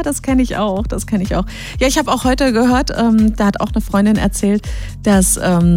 das kenne ich auch. Ja, ich habe auch heute gehört, da hat auch eine Freundin erzählt, dass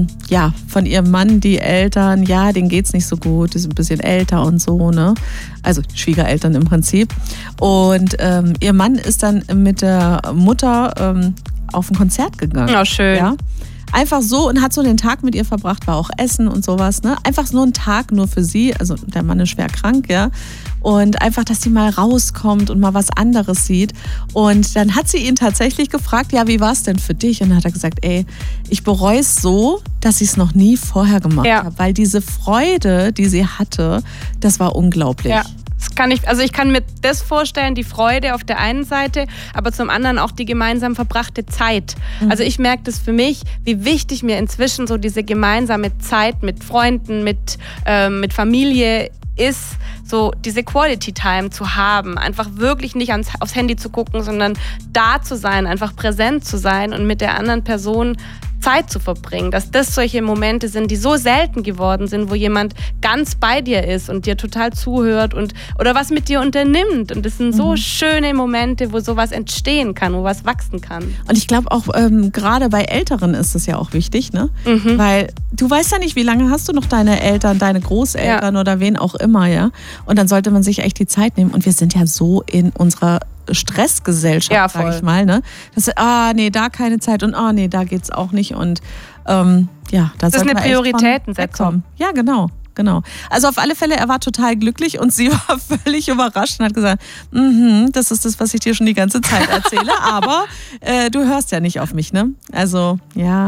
von ihrem Mann die Eltern, denen geht's nicht so gut, die sind ein bisschen älter und so, ne? Also Schwiegereltern im Prinzip. Und ihr Mann ist dann mit der Mutter auf ein Konzert gegangen. Oh, schön. Ja? Einfach so und hat so den Tag mit ihr verbracht, war auch Essen und sowas, ne? Einfach so ein Tag nur für sie, also der Mann ist schwer krank, ja? Und einfach, dass sie mal rauskommt und mal was anderes sieht. Und dann hat sie ihn tatsächlich gefragt, wie war es denn für dich? Und dann hat er gesagt, ich bereue es so, dass ich es noch nie vorher gemacht habe, weil diese Freude, die sie hatte, das war unglaublich. Ja. Ich kann mir das vorstellen, die Freude auf der einen Seite, aber zum anderen auch die gemeinsam verbrachte Zeit. Also ich merke das für mich, wie wichtig mir inzwischen so diese gemeinsame Zeit mit Freunden, mit Familie ist, so diese Quality Time zu haben. Einfach wirklich nicht aufs Handy zu gucken, sondern da zu sein, einfach präsent zu sein und mit der anderen Person Zeit zu verbringen, dass das solche Momente sind, die so selten geworden sind, wo jemand ganz bei dir ist und dir total zuhört oder was mit dir unternimmt. Und das sind so schöne Momente, wo sowas entstehen kann, wo was wachsen kann. Und ich glaube auch, gerade bei Älteren ist es ja auch wichtig, ne? Weil du weißt ja nicht, wie lange hast du noch deine Eltern, deine Großeltern oder wen auch immer, ja? Und dann sollte man sich echt die Zeit nehmen. Und wir sind ja so in unserer Stressgesellschaft, sag ich mal, ne? Das da keine Zeit und da geht's auch nicht und da das ist eine Prioritätensetzung. Ja, genau. Also auf alle Fälle, er war total glücklich und sie war völlig überrascht und hat gesagt, das ist das, was ich dir schon die ganze Zeit erzähle, aber du hörst ja nicht auf mich, ne? Also,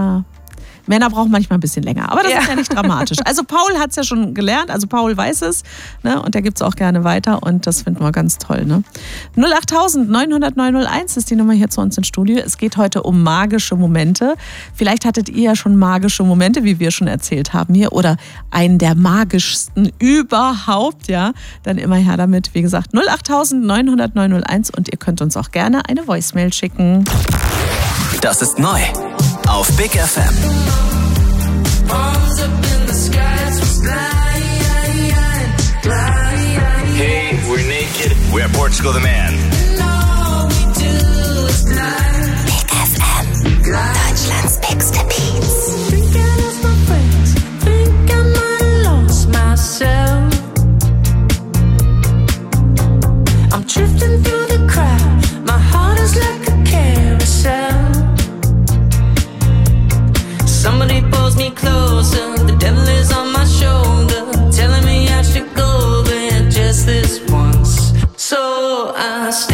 Männer brauchen manchmal ein bisschen länger, aber das ist ja nicht dramatisch. Also Paul hat es ja schon gelernt, also Paul weiß es, ne? Und der gibt es auch gerne weiter und das finden wir ganz toll. Ne? 08000 900 901 ist die Nummer hier zu uns ins Studio. Es geht heute um magische Momente. Vielleicht hattet ihr ja schon magische Momente, wie wir schon erzählt haben hier, oder einen der magischsten überhaupt, ja? Dann immer her damit. Wie gesagt, 08000 900 901 und ihr könnt uns auch gerne eine Voicemail schicken. Das ist neu auf Big FM. Hey, we're naked. We're Portugal the Man. Big FM. Deutschlands bigste Beats. I'm drifting through the crowd. My heart is like a carousel. Somebody pulls me closer. The devil is on my shoulder, telling me I should go there just this once. So I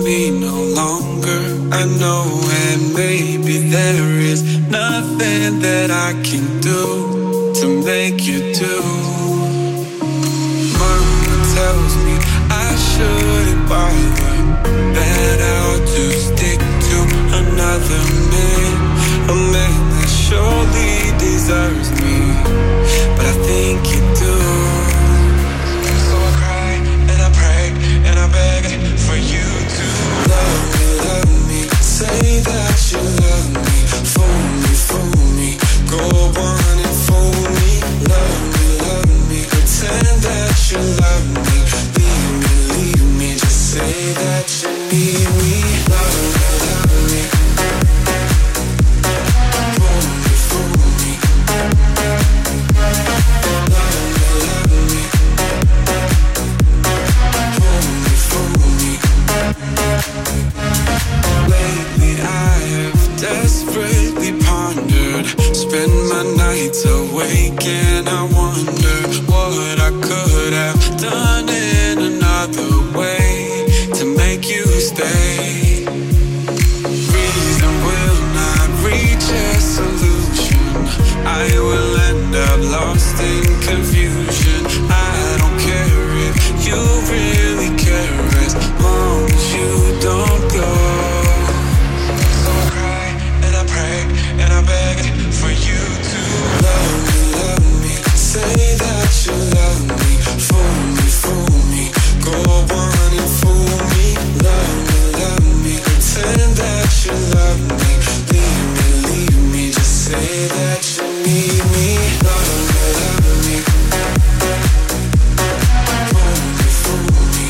me no longer. I know, and maybe there is nothing that I can do to make you do. Mama tells me I shouldn't bother, that I'll just stick to another man, a man that surely deserves me, but I think you do. So I cry and I pray and I beg for you to love me, say that you love me, fool me, go on and fool me, love me, pretend that you love me, leave me, just say that you need me, love me. Desperately pondered, spend my nights awake and I wonder what I could have done in another way to make you stay. Reason will not reach a solution, I will end up lost in confusion. I don't care if you really care as long as you don't go. And I beg for you to love me, say that you love me, fool me, go on and fool me, love me, pretend that you love me, leave me, just say that you need me, love me, fool me,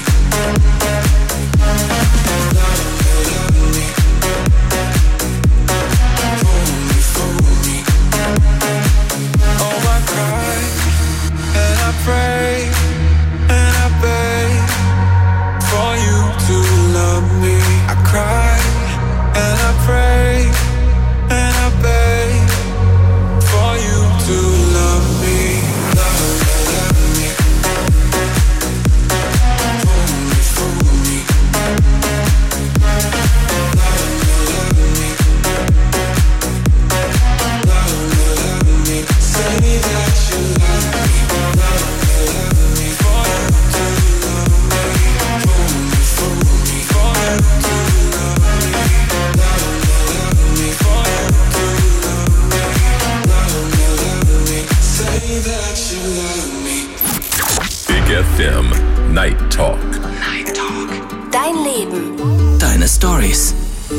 pray and I beg for you to love me. I cry and I pray and I beg for you to love me. Love me. Fool me. Love me. Say that you love me. Big FM Night Talk. Dein Leben. Deine Stories.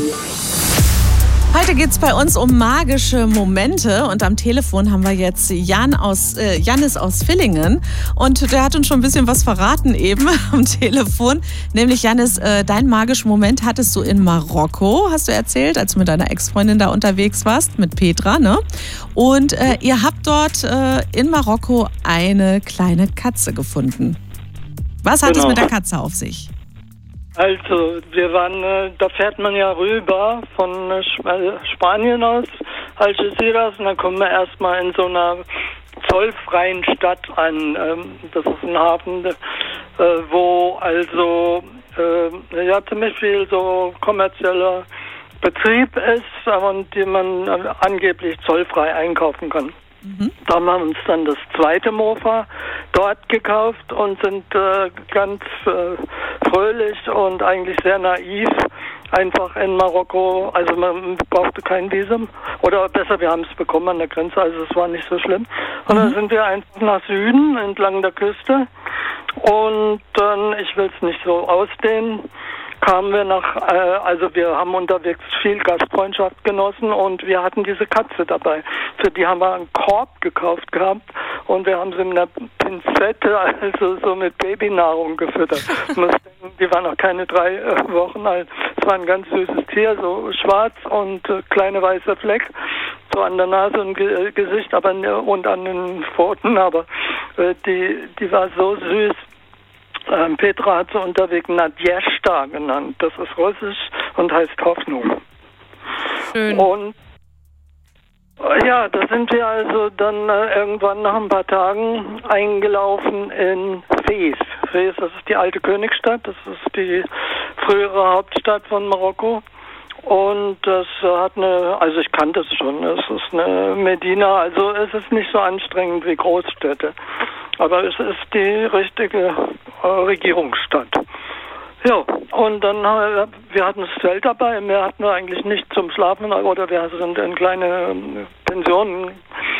Heute geht es bei uns um magische Momente und am Telefon haben wir jetzt Jannis aus Villingen und der hat uns schon ein bisschen was verraten eben am Telefon. Nämlich Jannis, deinen magischen Moment hattest du in Marokko, hast du erzählt, als du mit deiner Ex-Freundin da unterwegs warst, mit Petra, ne? Und ihr habt dort in Marokko eine kleine Katze gefunden. Was hat es mit der Katze auf sich? Also, wir waren, da fährt man ja rüber von Spanien aus, Algeciras, und dann kommen wir erstmal in so einer zollfreien Stadt an. Das ist ein Hafen, wo also ziemlich viel so kommerzieller Betrieb ist und die man angeblich zollfrei einkaufen kann. Da haben wir uns dann das zweite Mofa dort gekauft und sind ganz fröhlich und eigentlich sehr naiv einfach in Marokko, also man brauchte kein Visum oder besser, wir haben es bekommen an der Grenze, also es war nicht so schlimm. Und dann sind wir einfach nach Süden entlang der Küste und dann, ich will es nicht so ausdehnen, kamen wir also wir haben unterwegs viel Gastfreundschaft genossen und wir hatten diese Katze dabei. Für die haben wir einen Korb gekauft gehabt und wir haben sie mit einer Pinzette, also so mit Babynahrung gefüttert. Die war noch keine 3 Wochen alt. Es war ein ganz süßes Tier, so schwarz und kleine weiße Fleck, so an der Nase und Gesicht und an den Pfoten, aber die war so süß. Petra hat sie unterwegs Nadjeshta genannt. Das ist russisch und heißt Hoffnung. Schön. Und ja, da sind wir also dann irgendwann nach ein paar Tagen eingelaufen in Fez. Fez, das ist die alte Königsstadt. Das ist die frühere Hauptstadt von Marokko. Und das hat also ich kannte es schon, es ist eine Medina, also es ist nicht so anstrengend wie Großstädte. Aber es ist die richtige Regierungsstadt. Ja, und dann, wir hatten das Zelt dabei, mehr hatten wir eigentlich nicht zum Schlafen, oder wir sind in kleine Pensionen.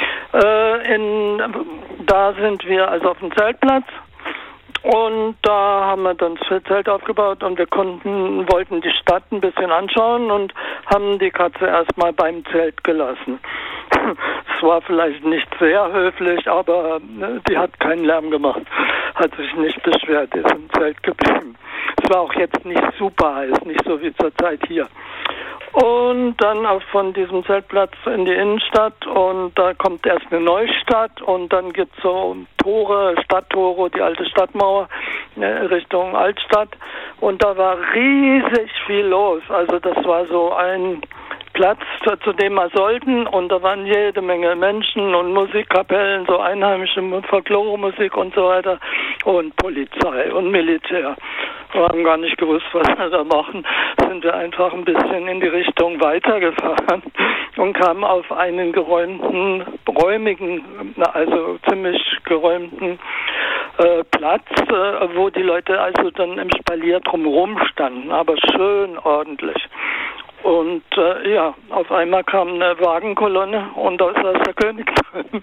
Da sind wir also auf dem Zeltplatz und da haben wir dann das Zelt aufgebaut und wir wollten die Stadt ein bisschen anschauen und haben die Katze erstmal beim Zelt gelassen. Es war vielleicht nicht sehr höflich, aber die hat keinen Lärm gemacht, hat sich nicht beschwert, ist im Zelt geblieben. Es war auch jetzt nicht super heiß, nicht so wie zur Zeit hier. Und dann auch von diesem Zeltplatz in die Innenstadt und da kommt erst eine Neustadt und dann gibt es so Tore, Stadttore, die alte Stadtmauer Richtung Altstadt und da war riesig viel los. Also das war so ein Platz, zu dem wir sollten und da waren jede Menge Menschen und Musikkapellen, so einheimische Folklore-Musik und so weiter und Polizei und Militär. Wir haben gar nicht gewusst, was wir da machen. Sind wir einfach ein bisschen in die Richtung weitergefahren und kamen auf einen also ziemlich geräumten Platz, wo die Leute also dann im Spalier drumherum standen, aber schön ordentlich. Und auf einmal kam eine Wagenkolonne und da saß der König drin.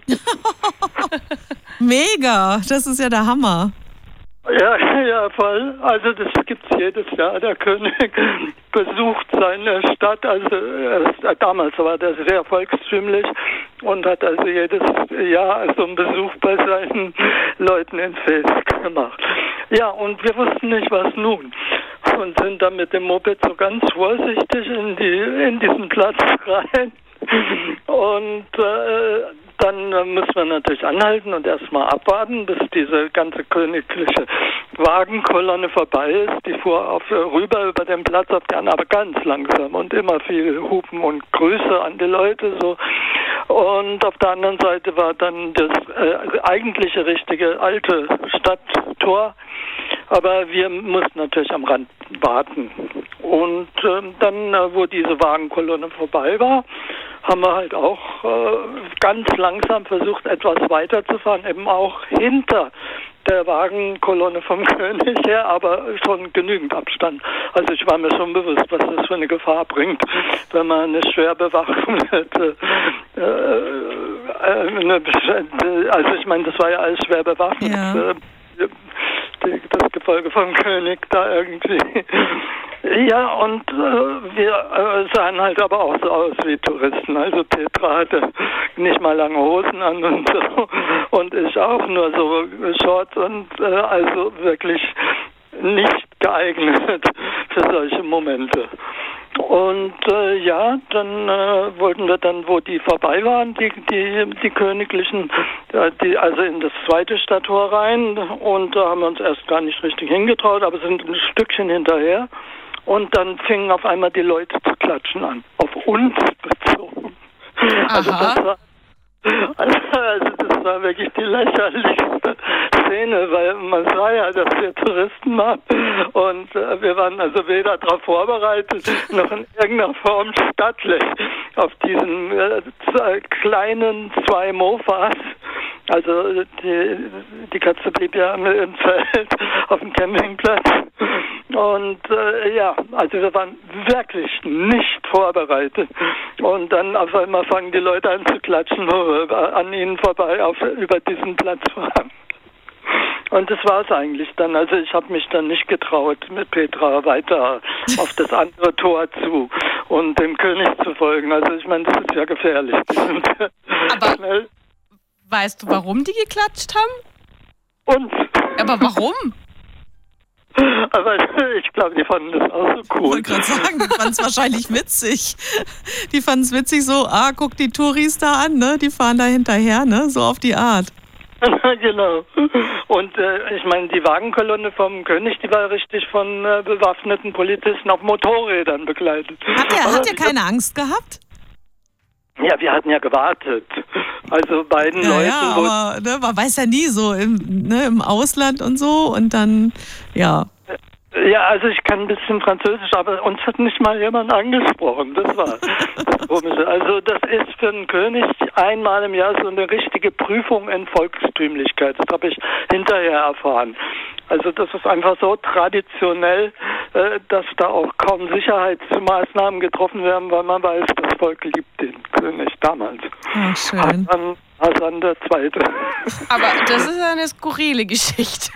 Mega, das ist ja der Hammer. Ja, voll. Also das gibt's jedes Jahr. Der König besucht seine Stadt. Also damals war der sehr volkstümlich und hat also jedes Jahr so einen Besuch bei seinen Leuten in Fes gemacht. Ja, und wir wussten nicht, was nun. Und sind dann mit dem Moped so ganz vorsichtig in diesen Platz rein. Und dann müssen wir natürlich anhalten und erstmal abwarten, bis diese ganze königliche Wagenkolonne vorbei ist. Die fuhr rüber über den Platz auf die anderen, aber ganz langsam und immer viel Hupen und Grüße an die Leute so. Und auf der anderen Seite war dann das eigentliche richtige alte Stadttor. Aber wir mussten natürlich am Rand warten. Und dann, wo diese Wagenkolonne vorbei war, haben wir halt auch ganz langsam versucht, etwas weiterzufahren, eben auch hinter der Wagenkolonne vom König her, aber schon genügend Abstand. Also ich war mir schon bewusst, was das für eine Gefahr bringt, wenn man eine schwer bewaffnete, also ich meine, das war ja alles schwer bewaffnet. Ja. Das Gefolge vom König da irgendwie. Ja, und wir sahen halt aber auch so aus wie Touristen. Also Petra hatte nicht mal lange Hosen an und so. Und ich auch nur so Shorts und also wirklich nicht geeignet für solche Momente. Und dann wollten wir dann, wo die vorbei waren, die königlichen, also in das zweite Stadttor rein und da haben wir uns erst gar nicht richtig hingetraut, aber sind ein Stückchen hinterher und dann fingen auf einmal die Leute zu klatschen an, auf uns bezogen. Also das war wirklich die lächerlichste Szene, weil man sah ja, dass wir Touristen waren und wir waren also weder darauf vorbereitet, noch in irgendeiner Form stattlich auf diesen kleinen 2 Mofas. Also die Katze blieb ja im Zelt auf dem Campingplatz und also wir waren wirklich nicht vorbereitet und dann auf einmal fangen die Leute an zu klatschen, wo wir an ihnen vorbei über diesen Platz fahren. Und das war es eigentlich dann. Also ich habe mich dann nicht getraut, mit Petra weiter auf das andere Tor zu und dem König zu folgen. Also ich meine, das ist ja gefährlich. Die sind aber schnell. Weißt du, warum die geklatscht haben? Und? Aber warum? Aber ich glaube, die fanden das auch so cool. Ich wollte gerade sagen, die fanden es wahrscheinlich witzig. Die fanden es witzig so, guck die Touris da an, ne? Die fahren da hinterher, ne? So auf die Art. Genau. Und ich meine, die Wagenkolonne vom König, die war richtig von bewaffneten Polizisten auf Motorrädern begleitet. Hat er keine Angst gehabt? Ja, wir hatten ja gewartet. Also beiden Leuten. Ja, aber man weiß ja nie so im Ausland und so und dann, ja. Ja, also ich kann ein bisschen Französisch, aber uns hat nicht mal jemand angesprochen. Das war das Komische. Also das ist für einen König einmal im Jahr so eine richtige Prüfung in Volkstümlichkeit. Das habe ich hinterher erfahren. Also das ist einfach so traditionell, dass da auch kaum Sicherheitsmaßnahmen getroffen werden, weil man weiß, das Volk liebt den König damals. Ach, schön. Hassan II. Aber das ist eine skurrile Geschichte.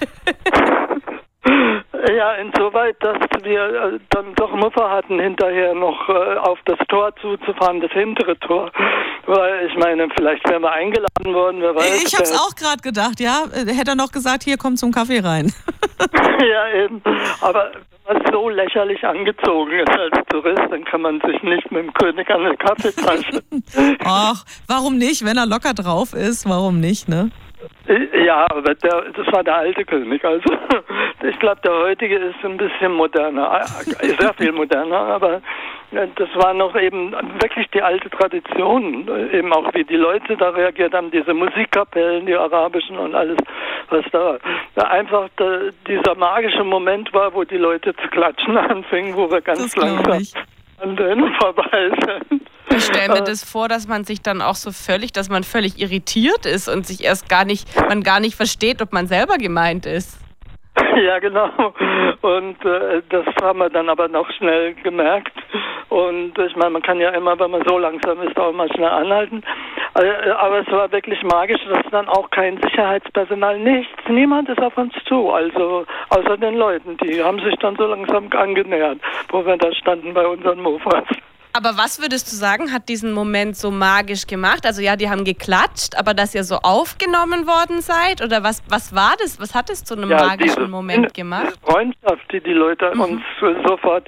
Ja, insoweit, dass wir dann doch Muffe hatten, hinterher noch auf das Tor zuzufahren, das hintere Tor. Weil ich meine, vielleicht wären wir eingeladen worden, wer weiß. Ich hab's auch gerade gedacht, ja. Hätte er noch gesagt, hier, komm zum Kaffee rein. Ja, eben. Aber wenn man so lächerlich angezogen ist als Tourist, dann kann man sich nicht mit dem König an eine Kaffeetasche. Ach, warum nicht? Wenn er locker drauf ist, warum nicht, ne? Ja, aber das war der alte König. Also ich glaube, der heutige ist ein bisschen moderner, sehr viel moderner, aber das war noch eben wirklich die alte Tradition, eben auch wie die Leute da reagiert haben, diese Musikkapellen, die arabischen und alles, was da war. Einfach dieser magische Moment war, wo die Leute zu klatschen anfingen, wo wir ganz langsam an denen vorbei sind. Ich stelle mir das vor, dass man sich dann auch dass man völlig irritiert ist und sich man gar nicht versteht, ob man selber gemeint ist. Ja, genau. Und das haben wir dann aber noch schnell gemerkt. Und ich meine, man kann ja immer, wenn man so langsam ist, auch mal schnell anhalten. Aber es war wirklich magisch, dass dann auch kein Sicherheitspersonal, niemand ist auf uns zu. Also außer den Leuten, die haben sich dann so langsam angenähert, wo wir da standen bei unseren Mofas. Aber was würdest du sagen, hat diesen Moment so magisch gemacht? Also ja, die haben geklatscht, aber dass ihr so aufgenommen worden seid? Oder was war das? Was hat es zu einem magischen Moment gemacht? Die Freundschaft, die Leute uns sofort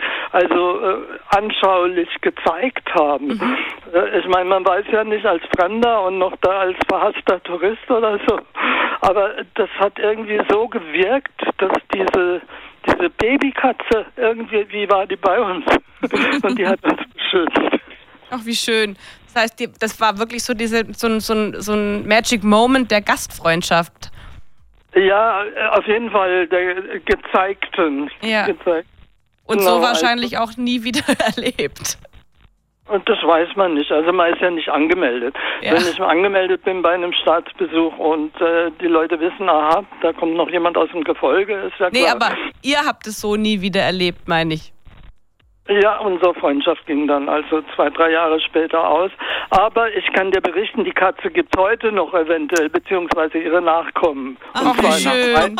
anschaulich gezeigt haben. Ich meine, man weiß ja nicht als Fremder und noch da als verhasster Tourist oder so. Aber das hat irgendwie so gewirkt, dass diese Babykatze, irgendwie war die bei uns und die hat uns beschützt. Ach, wie schön. Das heißt, das war wirklich so so ein Magic Moment der Gastfreundschaft. Ja, auf jeden Fall der gezeigten. Ja. Und so wahrscheinlich auch nie wieder erlebt. Und das weiß man nicht. Also man ist ja nicht angemeldet. Ja. Wenn ich angemeldet bin bei einem Staatsbesuch und die Leute wissen, aha, da kommt noch jemand aus dem Gefolge, ist ja klar. Nee, aber ihr habt es so nie wieder erlebt, meine ich. Ja, unsere Freundschaft ging dann also 2-3 Jahre später aus. Aber ich kann dir berichten, die Katze gibt es heute noch eventuell, beziehungsweise ihre Nachkommen. Ach, wie schön.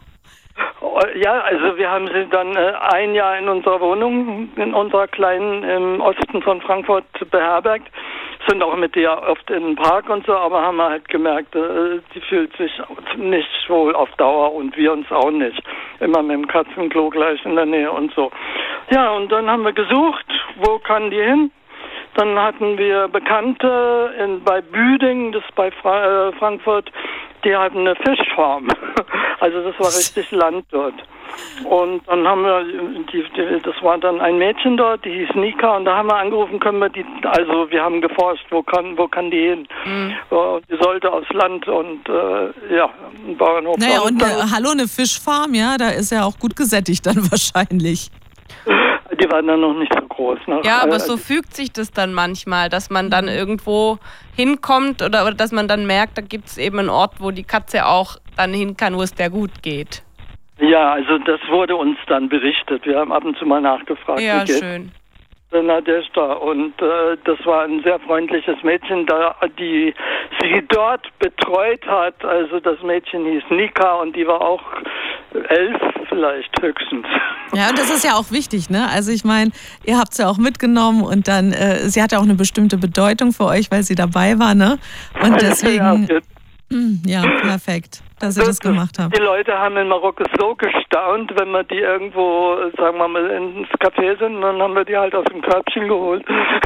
Ja, also wir haben sie dann ein Jahr in unserer Wohnung, in unserer kleinen im Osten von Frankfurt beherbergt. Sind auch mit ihr oft in den Park und so, aber haben wir halt gemerkt, die fühlt sich nicht wohl auf Dauer und wir uns auch nicht. Immer mit dem Katzenklo gleich in der Nähe und so. Ja, und dann haben wir gesucht, wo kann die hin? Dann hatten wir Bekannte bei Büding, das ist bei Frankfurt, die hatten eine Fischfarm. Also das war richtig Land dort. Und dann haben wir, das war dann ein Mädchen dort, die hieß Nika, und da haben wir angerufen, also wir haben geforscht, wo kann die hin? Die sollte aufs Land und ein Bauernhof. Naja, und hallo, eine Fischfarm, ja, da ist ja auch gut gesättigt dann wahrscheinlich. Die waren dann noch nicht so groß. Ja, aber so fügt sich das dann manchmal, dass man dann irgendwo hinkommt oder dass man dann merkt, da gibt es eben einen Ort, wo die Katze auch dann hin kann, wo es der gut geht. Ja, also das wurde uns dann berichtet. Wir haben ab und zu mal nachgefragt. Ja, schön. Nadezhda, und das war ein sehr freundliches Mädchen, die sie dort betreut hat. Also das Mädchen hieß Nika und die war auch 11 vielleicht höchstens. Ja, und das ist ja auch wichtig, ne? Also ich meine, ihr habt sie auch mitgenommen und dann, sie hatte auch eine bestimmte Bedeutung für euch, weil sie dabei war, ne? Und deswegen, ja, perfekt, dass ihr das gemacht habt. Die Leute haben in Marokko so gestaunt, wenn wir die irgendwo, sagen wir mal, ins Café sind, dann haben wir die halt aus dem Körbchen geholt.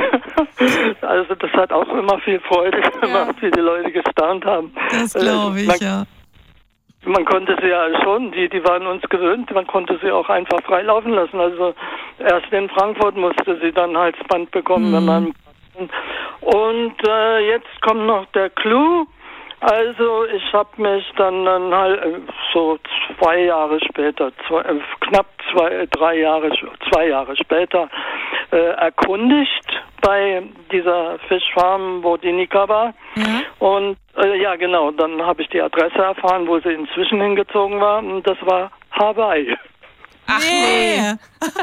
Also das hat auch immer viel Freude gemacht, wie die Leute gestaunt haben. Das glaube ich, ja. Man konnte sie ja schon, die waren uns gewöhnt, man konnte sie auch einfach freilaufen lassen. Also erst in Frankfurt musste sie dann Halsband bekommen, wenn man. Und jetzt kommt noch der Clou. Also ich habe mich dann halt so 2 Jahre später, knapp 2 Jahre später erkundigt bei dieser Fischfarm, wo die Nika war. Ja. Und ja, genau, dann habe ich die Adresse erfahren, wo sie inzwischen hingezogen war. Und das war Hawaii. Ach nee.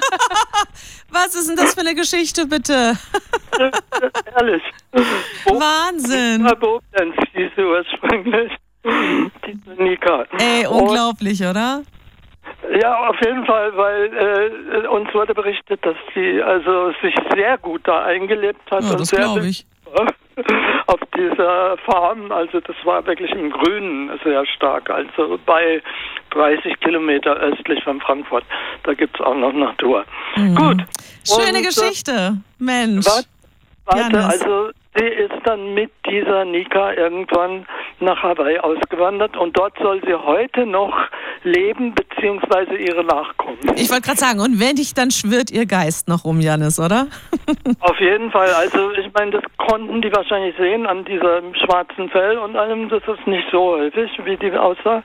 Was ist denn das für eine Geschichte, bitte? Ehrlich. Wahnsinn. Koblenz hieß sie ursprünglich. Diese Nika. Ey, unglaublich, oder? Ja, auf jeden Fall, weil uns wurde berichtet, dass sie also sich sehr gut da eingelebt hat. Ja, und das sehr glaube ich. auf dieser Farm, also das war wirklich im Grünen sehr stark, also bei 30 Kilometer östlich von Frankfurt. Da gibt es auch noch Natur. Mhm. Gut. Schöne Geschichte, Mensch. Warte, Janis. also sie ist dann mit dieser Nika irgendwann nach Hawaii ausgewandert und dort soll sie heute noch leben, beziehungsweise ihre Nachkommen. Ich wollte gerade sagen, und wenn nicht, dann schwirrt ihr Geist noch rum, Janis, oder? Auf jeden Fall, also ich meine, das konnten die wahrscheinlich sehen an diesem schwarzen Fell und allem, das ist nicht so häufig, wie die aussah.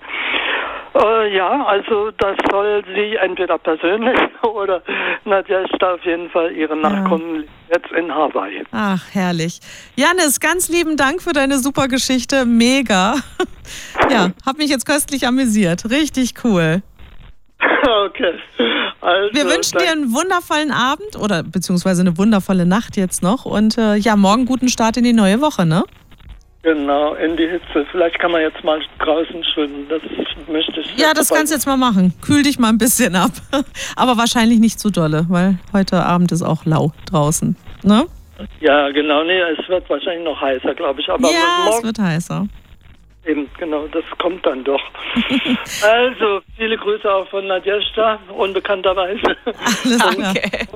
Ja, also das soll sie entweder persönlich oder Nadjeshta auf jeden Fall ihre Nachkommen jetzt in Hawaii. Ach, herrlich. Janis, ganz lieben Dank für deine super Geschichte. Mega. Ja, hab mich jetzt köstlich amüsiert. Richtig cool. Okay. Also, Wir wünschen dir einen wundervollen Abend oder beziehungsweise eine wundervolle Nacht jetzt noch und ja, morgen guten Start in die neue Woche, ne? Genau, in die Hitze. Vielleicht kann man jetzt mal draußen schwimmen. Das möchte ich. Ja, das kannst du jetzt mal machen. Kühl dich mal ein bisschen ab. Aber wahrscheinlich nicht zu dolle, weil heute Abend ist auch lau draußen, ne? Ja, genau. Nee, es wird wahrscheinlich noch heißer, glaube ich. Aber ja, morgen es wird heißer. Eben, genau, das kommt dann doch. Also, viele Grüße auch von Nadjeshta, unbekannterweise. Alles klar.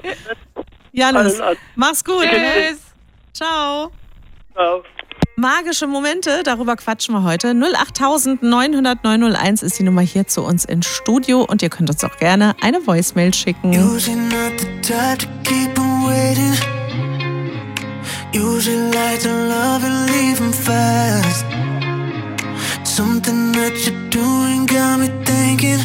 Janis, mach's gut. Tschüss. Ciao. Ciao. Magische Momente, darüber quatschen wir heute. 08000 900 901 ist die Nummer hier zu uns ins Studio und ihr könnt uns auch gerne eine Voicemail schicken. Usually not the type to keep 'em waiting. Usually like to love and leave 'em fast. Something that you're doing got me thinking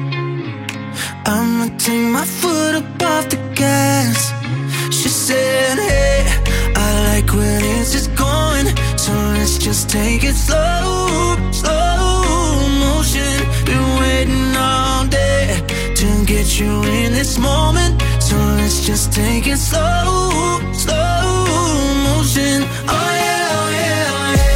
I'ma take my foot up off the gas. She said, hey, I like when it's just going, so let's just take it slow, slow motion. Been waiting all day to get you in this moment, so let's just take it slow, slow motion. Oh yeah, oh yeah, oh yeah.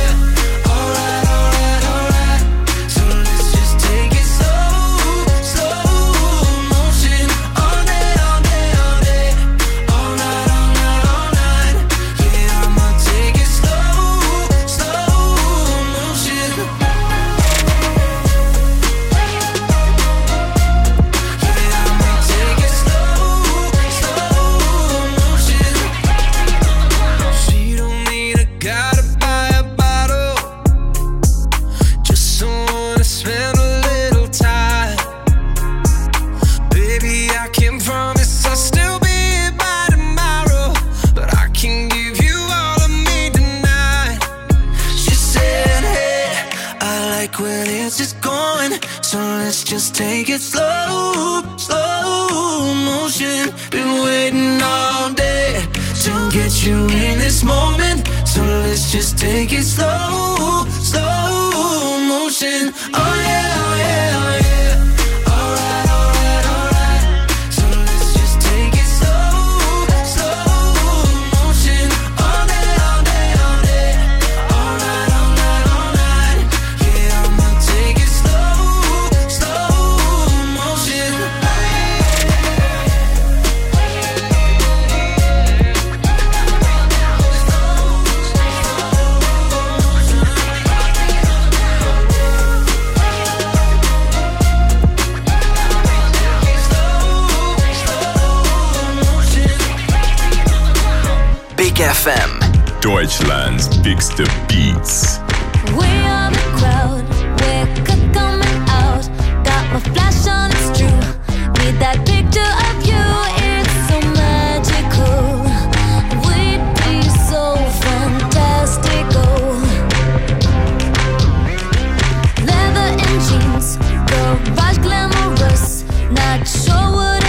Just take it slow, slow motion. Been waiting all day to get you in this moment, so let's just take it slow, slow motion. Oh yeah, oh yeah, oh yeah. FM. Deutschlands bigste Beats. We are the crowd, we're coming out. Got my flash on, it's true. Need that picture of you, it's so magical. We'd be so fantastical. Leather and jeans, garage glamorous. Not sure what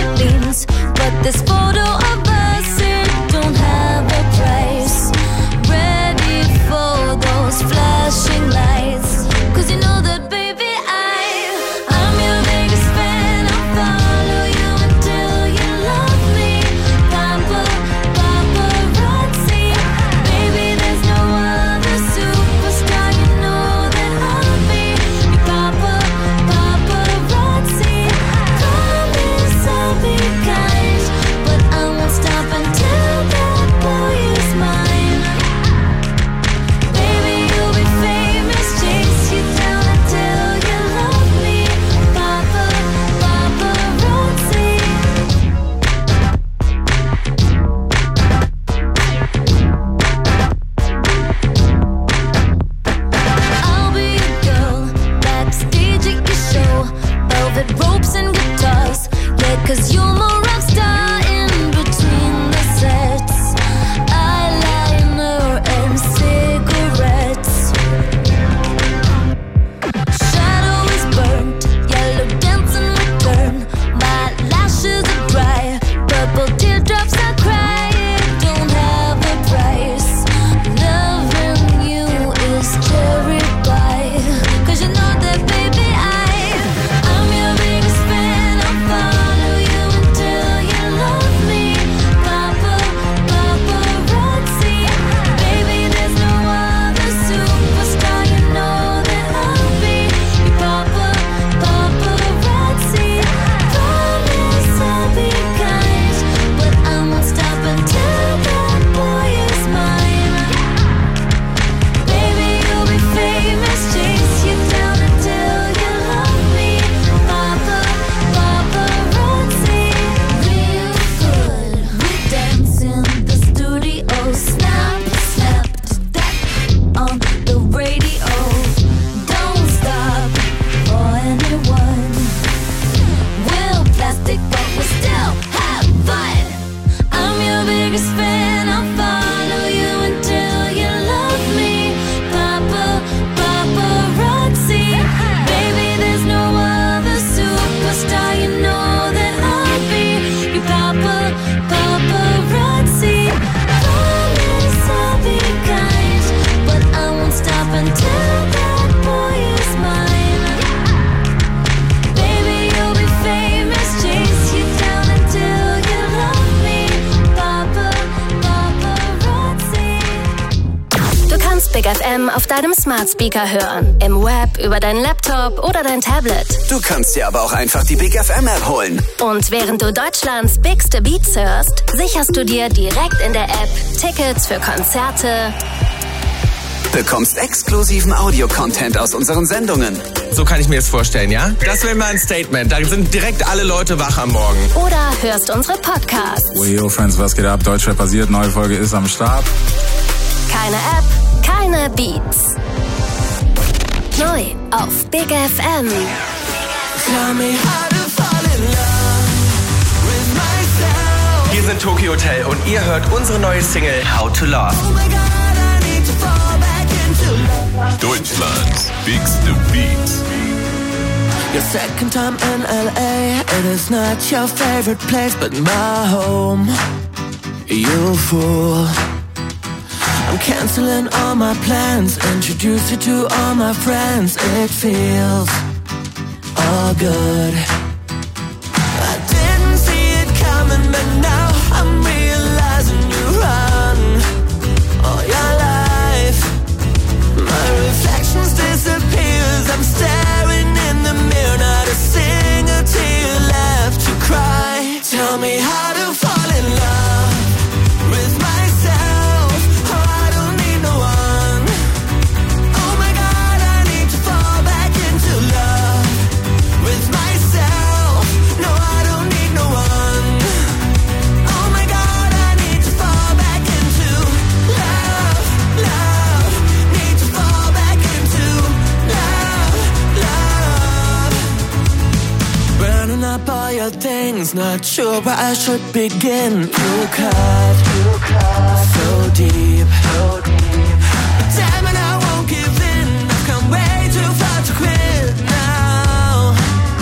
kannst Big FM auf deinem Smart Speaker hören, im Web, über deinen Laptop oder dein Tablet. Du kannst dir aber auch einfach die Big FM App holen. Und während du Deutschlands bigste Beats hörst, sicherst du dir direkt in der App Tickets für Konzerte, Bekommst exklusiven Audio-Content aus unseren Sendungen. So kann ich mir das vorstellen, ja? Das wäre mal ein Statement. Da sind direkt alle Leute wach am Morgen. oder hörst unsere Podcasts. Yo, Friends, was geht ab? Deutschrap passiert, neue Folge ist am Start. Keine App, keine Beats. Neu auf Big FM. Tell me how to fall in love with myself. Wir sind Tokyo Hotel und ihr hört unsere neue Single How to Love. Oh my God, I need to fall back into love. Deutschlands bigste Beats. Your second time in LA, it is not your favorite place, but my home. You fool. I'm canceling all my plans, introduce you to all my friends. It feels all good. I didn't see it coming, but now I'm realizing you run all your life. My reflections disappear as I'm staring in the mirror, not a single tear left to cry. Tell me how to fall in love with myself. Oh, I don't need no one. Oh my God, I need to fall back into love with myself. No, I don't need no one. Oh my God, I need to fall back into love, love. Need to fall back into love, love. Burning up all your things, not sure where I should begin. You cut so deep. Damn it, I won't give in. I've come way too far to quit now.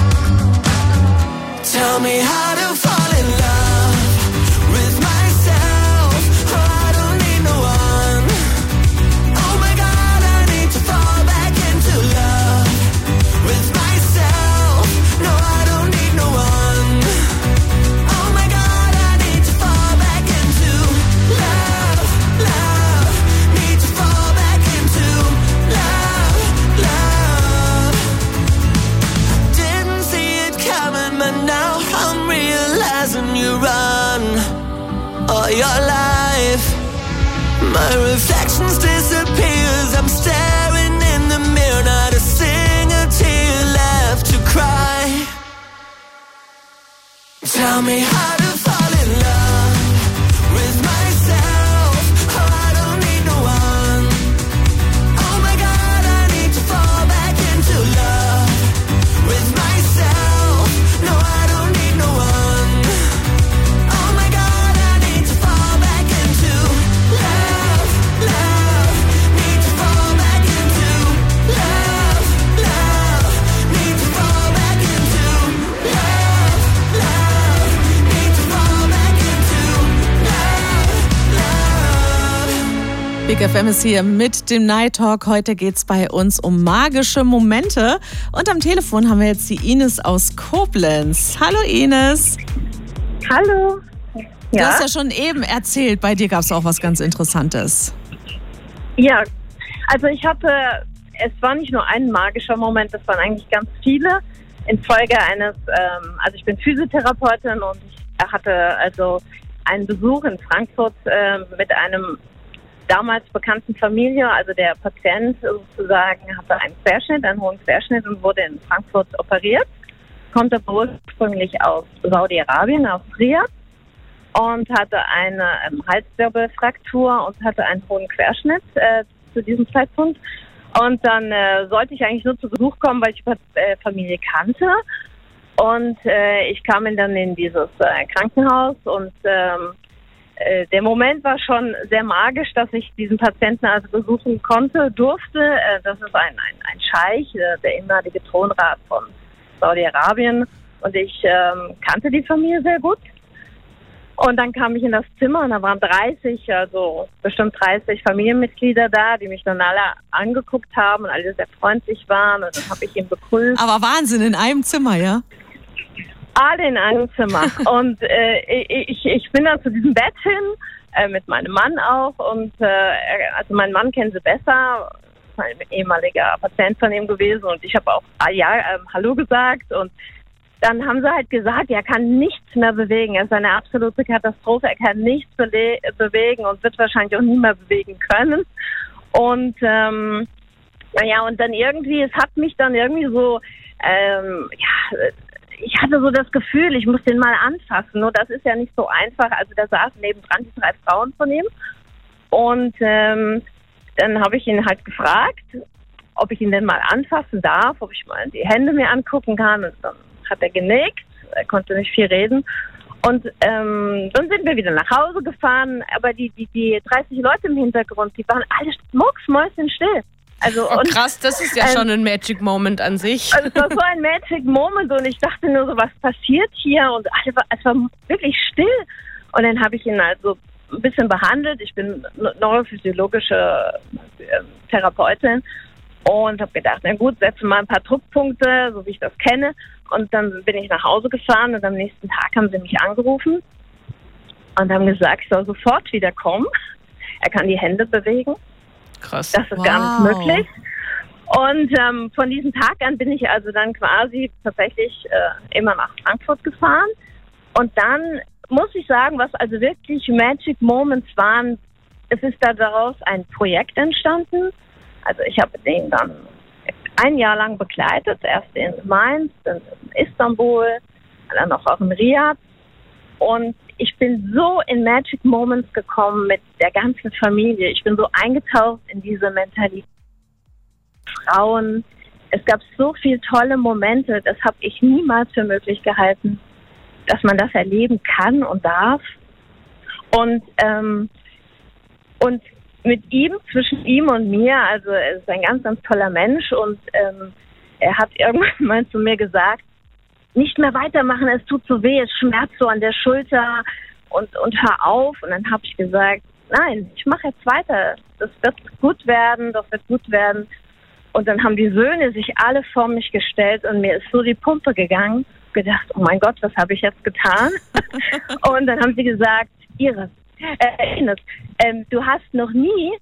Tell me how to fall in love with myself. Oh, I don't need no one. Oh my God, I need to fall back into love with myself. No, I don't need no one. Oh my God, I need to fall back into love, love. Need to fall back into love, love. Didn't see it coming, but now I'm realizing you run all your life. My reflections disappear as I'm staring in the mirror, not a single tear left to cry. Tell me how to fall in love with myself. Oh, I don't need no one. Oh my God, I need to fall back into love with myself. No, I don't need no one. Oh my God, I need to fall back into love, love. Need to fall back into love, love. Need to fall back into love, love. Need to fall back into love, love. Big FM ist hier mit dem Night Talk. Heute geht es bei uns um magische Momente. Und am Telefon haben wir jetzt die Ines aus Koblenz. Hallo Ines. Hallo. Du hast ja schon eben erzählt, bei dir gab es auch was ganz Interessantes. Ja, also es war nicht nur ein magischer Moment, es waren eigentlich ganz viele. Infolge eines, also ich bin Physiotherapeutin und ich hatte also einen Besuch in Frankfurt mit einem damals bekannten Familie. Also der Patient sozusagen hatte einen hohen Querschnitt und wurde in Frankfurt operiert. Kommt aber ursprünglich aus Saudi-Arabien, aus Riyadh, und hatte eine Halswirbelfraktur und hatte einen hohen Querschnitt zu diesem Zeitpunkt. Und dann sollte ich eigentlich nur zu Besuch kommen, weil ich die Familie kannte. Und ich kam dann in dieses Krankenhaus und der Moment war schon sehr magisch, dass ich diesen Patienten also besuchen durfte. Das ist ein Scheich, der ehemalige Thronrat von Saudi-Arabien. Und ich kannte die Familie sehr gut. Und dann kam ich in das Zimmer und da waren bestimmt 30 Familienmitglieder da, die mich dann alle angeguckt haben und alle sehr freundlich waren. Und dann habe ich ihn begrüßt. Aber Wahnsinn, in einem Zimmer, ja? Alle in einem Zimmer. Und ich bin dann zu diesem Bett hin, mit meinem Mann auch. Und also meinen Mann kennen sie besser, ein ehemaliger Patient von ihm gewesen. Und ich habe auch Hallo gesagt. Und dann haben sie halt gesagt, er kann nichts mehr bewegen. Er ist eine absolute Katastrophe. Er kann nichts bewegen und wird wahrscheinlich auch nie mehr bewegen können. Und und dann irgendwie, es hat mich dann irgendwie so, ich hatte so das Gefühl, ich muss den mal anfassen. Nur das ist ja nicht so einfach. Also da saßen nebendran die 3 Frauen von ihm. Und dann habe ich ihn halt gefragt, ob ich ihn denn mal anfassen darf, ob ich mal die Hände mir angucken kann. Und dann hat er genickt, er konnte nicht viel reden. Und dann sind wir wieder nach Hause gefahren, aber die 30 Leute im Hintergrund, die waren alle mucksmäuschenstill. Also, krass, das ist ja schon ein Magic Moment an sich. Also es war so ein Magic Moment und ich dachte nur so, was passiert hier? Und es war wirklich still. Und dann habe ich ihn also ein bisschen behandelt. Ich bin neurophysiologische Therapeutin und habe gedacht, na gut, setze mal ein paar Druckpunkte, so wie ich das kenne. Und dann bin ich nach Hause gefahren und am nächsten Tag haben sie mich angerufen und haben gesagt, ich soll sofort wiederkommen. Er kann die Hände bewegen. Krass. Das ist gar nicht möglich. Und von diesem Tag an bin ich also dann quasi tatsächlich immer nach Frankfurt gefahren. Und dann muss ich sagen, was also wirklich Magic Moments waren, es ist da daraus ein Projekt entstanden. Also ich habe den dann 1 Jahr lang begleitet, erst in Mainz, dann in Istanbul, dann noch auch in Riyadh. Und ich bin so in Magic Moments gekommen mit der ganzen Familie. Ich bin so eingetaucht in diese Mentalität. Frauen. Es gab so viele tolle Momente, das habe ich niemals für möglich gehalten, dass man das erleben kann und darf. Und mit ihm, zwischen ihm und mir, also er ist ein ganz, ganz toller Mensch und er hat irgendwann mal zu mir gesagt, nicht mehr weitermachen, es tut so weh, es schmerzt so an der Schulter und hör auf. Und dann habe ich gesagt, nein, ich mache jetzt weiter, das wird gut werden, das wird gut werden. Und dann haben die Söhne sich alle vor mich gestellt und mir ist so die Pumpe gegangen, gedacht, oh mein Gott, was habe ich jetzt getan? Und dann haben sie gesagt, Ines, du hast noch nie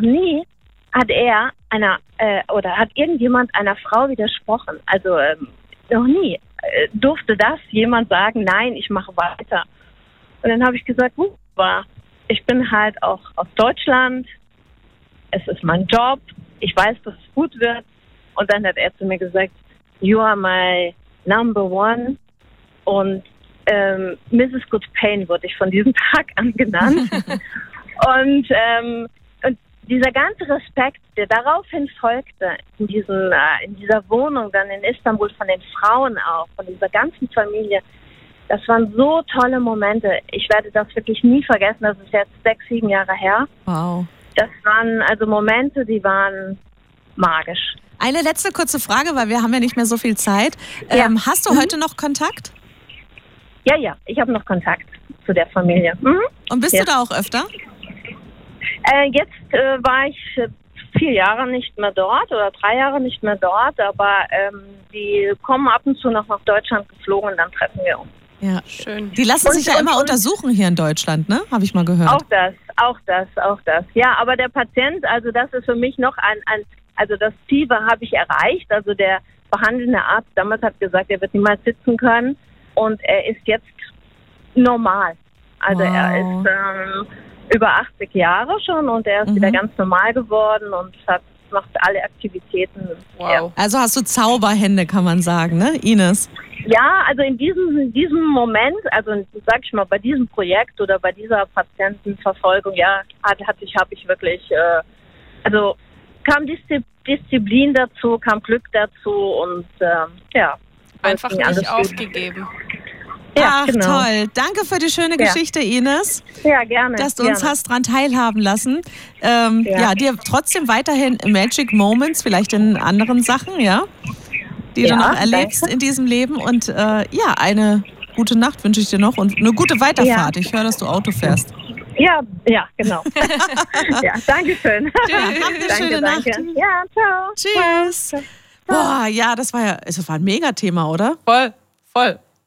hat er hat irgendjemand einer Frau widersprochen. Also noch nie durfte das jemand sagen, nein, ich mache weiter. Und dann habe ich gesagt, wunderbar, ich bin halt auch aus Deutschland, es ist mein Job, ich weiß, dass es gut wird. Und dann hat er zu mir gesagt, you are my number one. Und Mrs. Good Pain wurde ich von diesem Tag an genannt. Und dieser ganze Respekt, der daraufhin folgte, in dieser Wohnung, dann in Istanbul, von den Frauen auch, von dieser ganzen Familie, das waren so tolle Momente. Ich werde das wirklich nie vergessen. Das ist jetzt 6, 7 Jahre her. Wow. Das waren also Momente, die waren magisch. Eine letzte kurze Frage, weil wir haben ja nicht mehr so viel Zeit. Ja. Hast du heute noch Kontakt? Ja, ich habe noch Kontakt zu der Familie. Mhm. Und bist du da auch öfter? Jetzt war ich 4 Jahre nicht mehr dort oder 3 Jahre nicht mehr dort, aber die kommen ab und zu noch nach Deutschland geflogen und dann treffen wir uns. Ja, schön. Die lassen sich ja immer untersuchen hier in Deutschland, ne? Habe ich mal gehört. Auch das. Ja, aber der Patient, also das ist für mich noch also das Ziel habe ich erreicht. Also der behandelnde Arzt damals hat gesagt, er wird niemals sitzen können und er ist jetzt normal. Also er ist über 80 Jahre schon und er ist wieder ganz normal geworden und macht alle Aktivitäten. Wow. Ja. Also hast du Zauberhände, kann man sagen, ne, Ines? Ja, also in diesem Moment, also sag ich mal, bei diesem Projekt oder bei dieser Patientenverfolgung, ja, habe ich wirklich, also kam Disziplin dazu, kam Glück dazu und ja. Einfach nicht aufgegeben. Ja, genau. Toll. Danke für die schöne Geschichte, Ines. Ja, gerne. Dass du uns hast dran teilhaben lassen. Dir trotzdem weiterhin Magic Moments, vielleicht in anderen Sachen, ja, die du noch erlebst in diesem Leben. Und eine gute Nacht wünsche ich dir noch und eine gute Weiterfahrt. Ich höre, dass du Auto fährst. Ja, genau. Ja, danke schön. Danke, schöne Nacht. Ja, ciao. Tschüss. Boah, ja, das war ein Megathema, oder? Voll.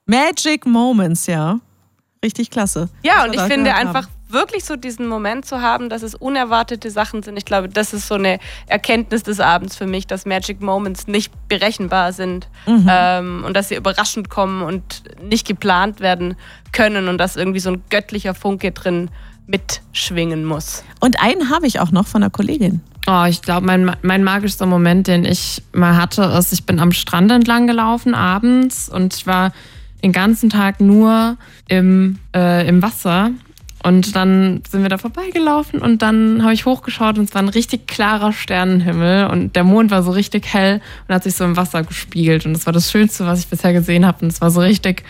Magic Moments, ja. Richtig klasse. Ja, und ich finde einfach wirklich so diesen Moment zu haben, dass es unerwartete Sachen sind. Ich glaube, das ist so eine Erkenntnis des Abends für mich, dass Magic Moments nicht berechenbar sind und dass sie überraschend kommen und nicht geplant werden können und dass irgendwie so ein göttlicher Funke drin mitschwingen muss. Und einen habe ich auch noch von einer Kollegin. Oh, ich glaube, mein magischster Moment, den ich mal hatte, ist, ich bin am Strand entlang gelaufen abends und ich war den ganzen Tag nur im Wasser. Und dann sind wir da vorbeigelaufen und dann habe ich hochgeschaut und es war ein richtig klarer Sternenhimmel und der Mond war so richtig hell und hat sich so im Wasser gespiegelt. Und das war das Schönste, was ich bisher gesehen habe. Und es war so richtig,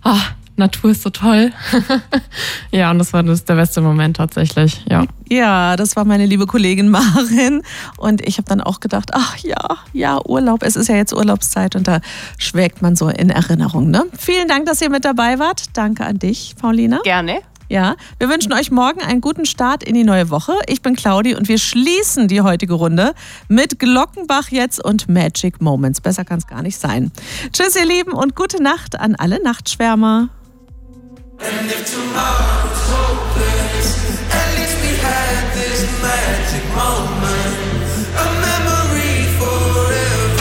Natur ist so toll. Ja, und das war der beste Moment tatsächlich, ja. Ja, das war meine liebe Kollegin Marin und ich habe dann auch gedacht, ach ja, Urlaub, es ist ja jetzt Urlaubszeit und da schwelgt man so in Erinnerung, ne? Vielen Dank, dass ihr mit dabei wart. Danke an dich, Paulina. Gerne. Ja, wir wünschen euch morgen einen guten Start in die neue Woche. Ich bin Claudi und wir schließen die heutige Runde mit Glockenbach jetzt und Magic Moments. Besser kann es gar nicht sein. Tschüss, ihr Lieben, und gute Nacht an alle Nachtschwärmer. And if tomorrow's hopeless, at least we had this magic moment, a memory forever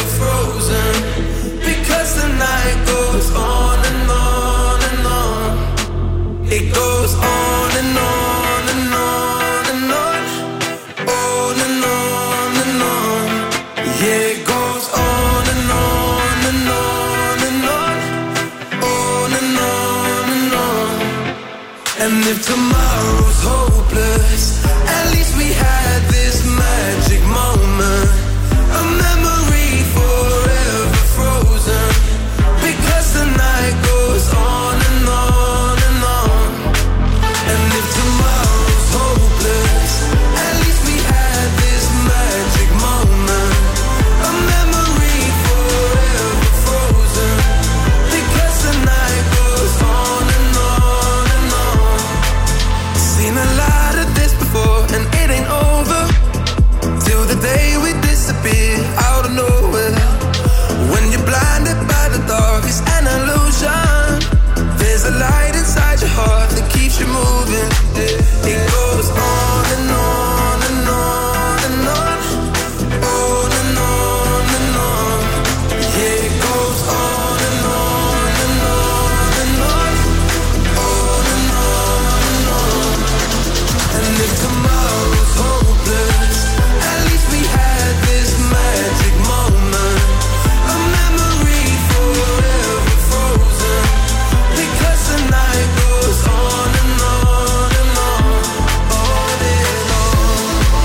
frozen, because the night goes on and on and on. It goes on and on and on and on, on and on and on. Yeah, it goes on and on and on and on, on and on and on. And if tomorrow's hopeless, at least we had this magic moment, a memory forever frozen, because the night goes on and on and on. And if tomorrow's hopeless, at least we had this magic moment, a memory forever frozen, because the night goes on and on and on. Seen a lot of this before and it ain't over till the day we disappear out of nowhere. When you're blinded by the dark, it's an illusion. There's a light inside your heart that keeps you moving. It goes on and on and on and on, on and on and on. Yeah, it goes on and on and on and on, on and on and on. And if tomorrow's hopeless, at least we had this magic moment, a memory forever frozen, because the night goes on and on and on, on and on.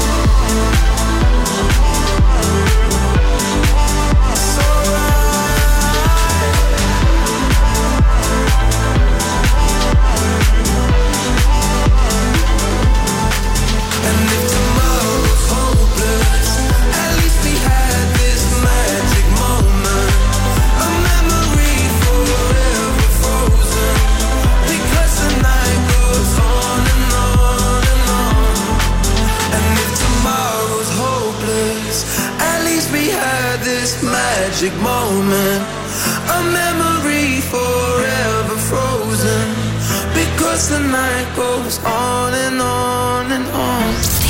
It's alright. And if tomorrow's hopeless, at least we had this magic moment, a memory forever frozen, because the night goes on and on and on. And if tomorrow's hopeless, at least we had this magic moment, a memory forever frozen, because the night goes on and on and on.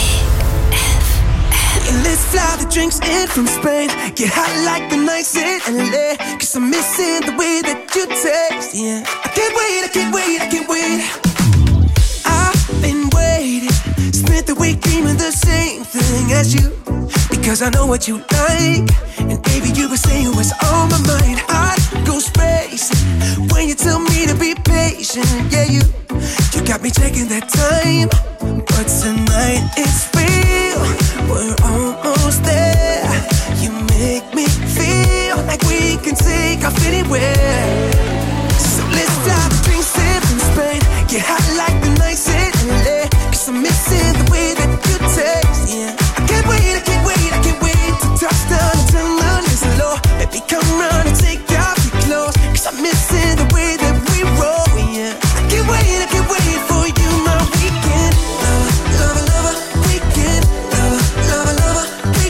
And let's fly the drinks in from Spain, get hot like the nights in LA, cause I'm missing the way that you taste, yeah. I can't wait, I can't wait, I can't wait. I've been waiting, spent the week dreaming the same thing as you, because I know what you like, and baby you were saying what's on my mind. I go spacing when you tell me to be patient, yeah, you got me taking that time, but tonight it's real, we're almost there. You make me feel like we can take off anywhere. So let's fly the drinks in from Spain, get hot like the nights in LA, cause I'm missing the way that you taste, yeah. I can't wait, I can't wait, I can't wait to touch down and turn on this low. Baby come round and take off your clothes, cause I'm missing the way that we roll, yeah. I can't wait for you, my weekend lover, lover, lover, weekend lover, lover, lover,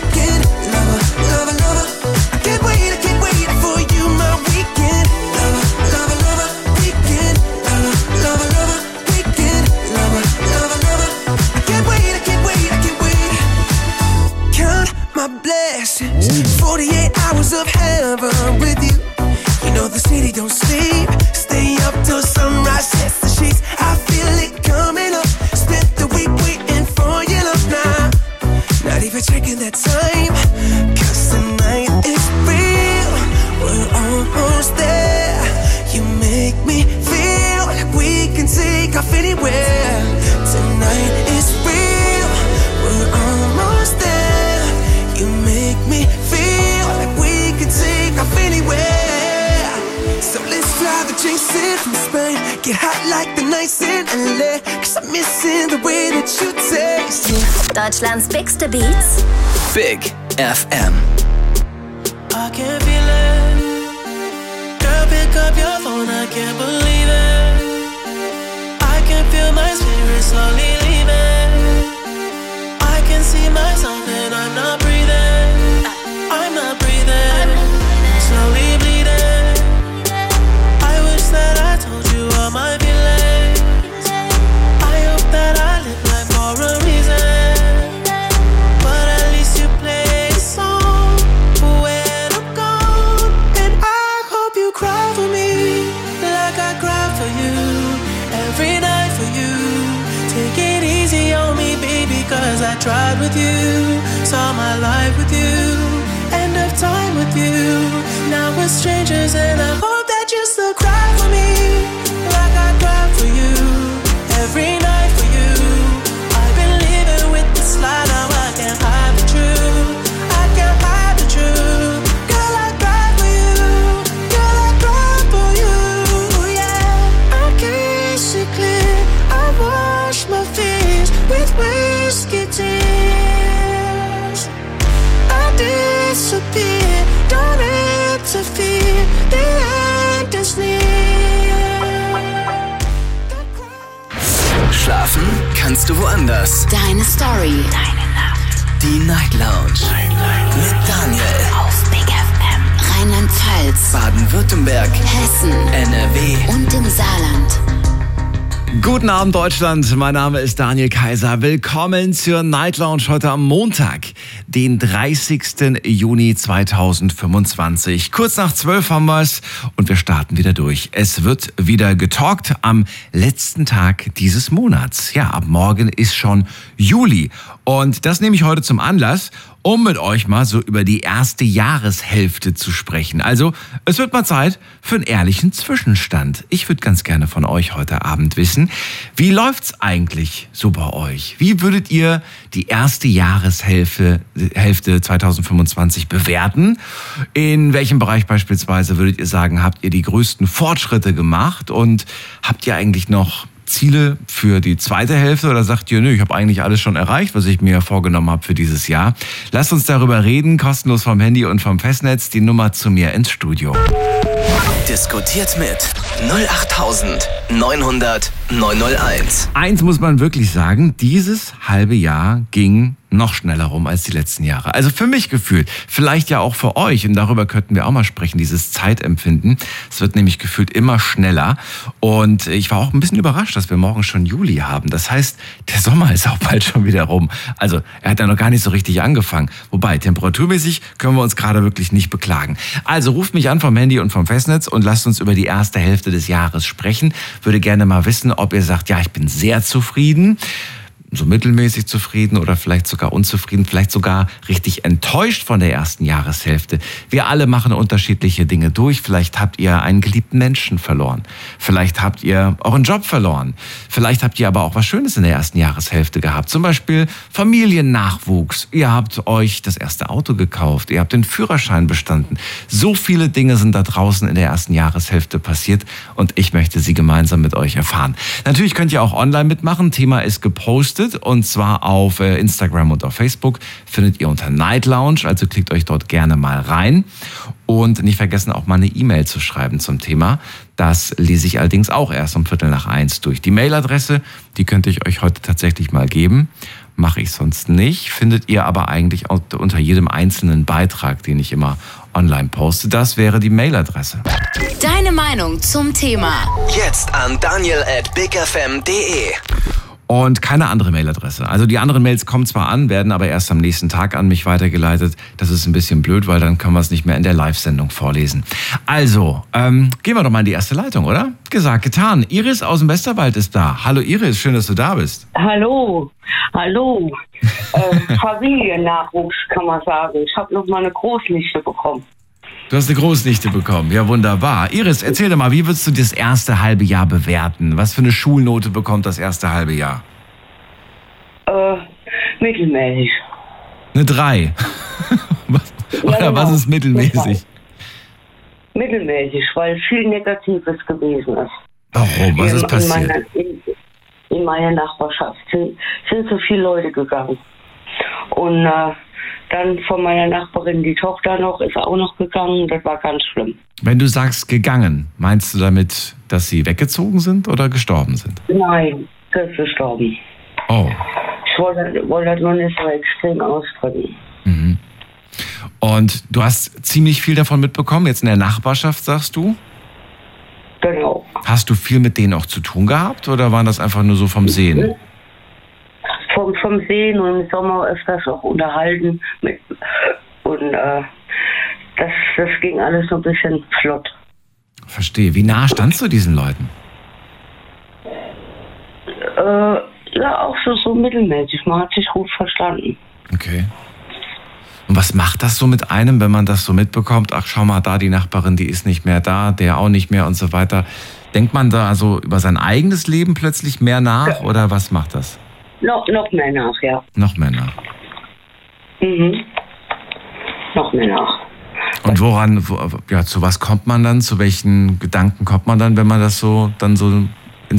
my blessings. 48 hours of heaven with you. You know the city don't sleep. Stay up till sunrise, sets the sheets. I feel it coming up. Spent the week waiting for your love now. Not even checking that time, 'cause tonight is real. We're almost there. You make me feel like we can take off anywhere. Tonight is real. We're almost there. You make me feel like we can take off anywhere. So let's fly the drinks in from Spain. Get hot like the nights in LA. 'Cause I'm missing the way that you taste it. Deutschlands bigste Beats. Big FM. I can feel it. Girl, pick up your phone, I can't believe it. I can feel my spirit slowly leaving. I can see myself and I'm not breathing. I'm not breathing. Slowly bleeding. I wish that I told you all my feelings. I hope that I live life for a reason. But at least you play a song when I'm gone. And I hope you cry for me like I cry for you. Every night for you. Take it easy on me, baby, 'cause I tried with you. Saw my life with you. End of time with you. Now we're strangers and I hope that you still cry for me like I cry for you. Every night for you. I've been living with this lie, now I can't hide the truth. I can't hide the truth. Girl, I cry for you. Girl, I cry for you. Yeah, I can't see clear. I wash my fears with whiskey tears. I disappear, don't interfere. The end is near. Schlafen kannst du woanders. Deine Story. Deine Nacht. Die Night Lounge. Mit Daniel. Auf Big FM. Rheinland-Pfalz. Baden-Württemberg. Hessen. NRW. Und im Saarland. Guten Abend, Deutschland. Mein Name ist Daniel Kaiser. Willkommen zur Night Lounge heute am Montag, den 30. Juni 2025. Kurz nach 12 haben wir es und wir starten wieder durch. Es wird wieder getalkt am letzten Tag dieses Monats. Ja, ab morgen ist schon Juli. Und das nehme ich heute zum Anlass, um mit euch mal so über die erste Jahreshälfte zu sprechen. Also, es wird mal Zeit für einen ehrlichen Zwischenstand. Ich würde ganz gerne von euch heute Abend wissen, wie läuft's eigentlich so bei euch? Wie würdet ihr die erste Jahreshälfte 2025 bewerten? In welchem Bereich beispielsweise würdet ihr sagen, habt ihr die größten Fortschritte gemacht und habt ihr eigentlich noch Ziele für die zweite Hälfte oder sagt ihr, nö, ich habe eigentlich alles schon erreicht, was ich mir vorgenommen habe für dieses Jahr? Lasst uns darüber reden, kostenlos vom Handy und vom Festnetz. Die Nummer zu mir ins Studio. Diskutiert mit 08900 901. Eins muss man wirklich sagen, dieses halbe Jahr ging noch schneller rum als die letzten Jahre. Also für mich gefühlt, vielleicht ja auch für euch, und darüber könnten wir auch mal sprechen, dieses Zeitempfinden. Es wird nämlich gefühlt immer schneller und ich war auch ein bisschen überrascht, dass wir morgen schon Juli haben. Das heißt, der Sommer ist auch bald schon wieder rum. Also er hat ja noch gar nicht so richtig angefangen. Wobei, temperaturmäßig können wir uns gerade wirklich nicht beklagen. Also ruft mich an vom Handy und vom Festnetz und lasst uns über die erste Hälfte des Jahres sprechen. Würde gerne mal wissen, ob ihr sagt, ja, ich bin sehr zufrieden, so mittelmäßig zufrieden oder vielleicht sogar unzufrieden, vielleicht sogar richtig enttäuscht von der ersten Jahreshälfte. Wir alle machen unterschiedliche Dinge durch. Vielleicht habt ihr einen geliebten Menschen verloren. Vielleicht habt ihr euren Job verloren. Vielleicht habt ihr aber auch was Schönes in der ersten Jahreshälfte gehabt. Zum Beispiel Familiennachwuchs. Ihr habt euch das erste Auto gekauft. Ihr habt den Führerschein bestanden. So viele Dinge sind da draußen in der ersten Jahreshälfte passiert und ich möchte sie gemeinsam mit euch erfahren. Natürlich könnt ihr auch online mitmachen. Thema ist gepostet. Und zwar auf Instagram und auf Facebook findet ihr unter Night Lounge, also klickt euch dort gerne mal rein. Und nicht vergessen, auch mal eine E-Mail zu schreiben zum Thema. Das lese ich allerdings auch erst um 12:45 durch. Die Mailadresse, die könnte ich euch heute tatsächlich mal geben. Mache ich sonst nicht. Findet ihr aber eigentlich unter jedem einzelnen Beitrag, den ich immer online poste. Das wäre die Mailadresse. Deine Meinung zum Thema. Jetzt an daniel@bigfm.de. und keine andere Mailadresse. Also die anderen Mails kommen zwar an, werden aber erst am nächsten Tag an mich weitergeleitet. Das ist ein bisschen blöd, weil dann können wir es nicht mehr in der Live-Sendung vorlesen. Also, gehen wir doch mal in die erste Leitung, oder? Gesagt, getan. Iris aus dem Westerwald ist da. Hallo Iris, schön, dass du da bist. Hallo. Familiennachwuchs kann man sagen. Ich habe noch mal eine Großnichte bekommen. Du hast eine Großnichte bekommen, ja wunderbar. Iris, erzähl doch mal, wie würdest du das erste halbe Jahr bewerten? Was für eine Schulnote bekommt das erste halbe Jahr? Mittelmäßig. Eine 3. Oder genau. Was ist mittelmäßig? Mittelmäßig, weil viel Negatives gewesen ist. Warum? Was ist passiert? In meiner Nachbarschaft sind so viele Leute gegangen. Und dann von meiner Nachbarin, die Tochter noch, ist auch noch gegangen. Das war ganz schlimm. Wenn du sagst gegangen, meinst du damit, dass sie weggezogen sind oder gestorben sind? Nein, das ist gestorben. Oh. Ich wollte das nur nicht so extrem ausdrücken. Mhm. Und du hast ziemlich viel davon mitbekommen, jetzt in der Nachbarschaft, sagst du? Genau. Hast du viel mit denen auch zu tun gehabt oder waren das einfach nur so vom Sehen? Vom Sehen und im Sommer öfters auch unterhalten. Und das ging alles so ein bisschen flott. Verstehe. Wie nah standst du diesen Leuten? Ja, auch so mittelmäßig. Man hat sich gut verstanden. Okay. Und was macht das so mit einem, wenn man das so mitbekommt? Ach, schau mal, da die Nachbarin, die ist nicht mehr da, der auch nicht mehr und so weiter. Denkt man da also über sein eigenes Leben plötzlich mehr nach oder was macht das? Noch mehr nach, ja. Noch mehr nach. Mhm. Noch mehr nach. Und zu was kommt man dann? Zu welchen Gedanken kommt man dann, wenn man das so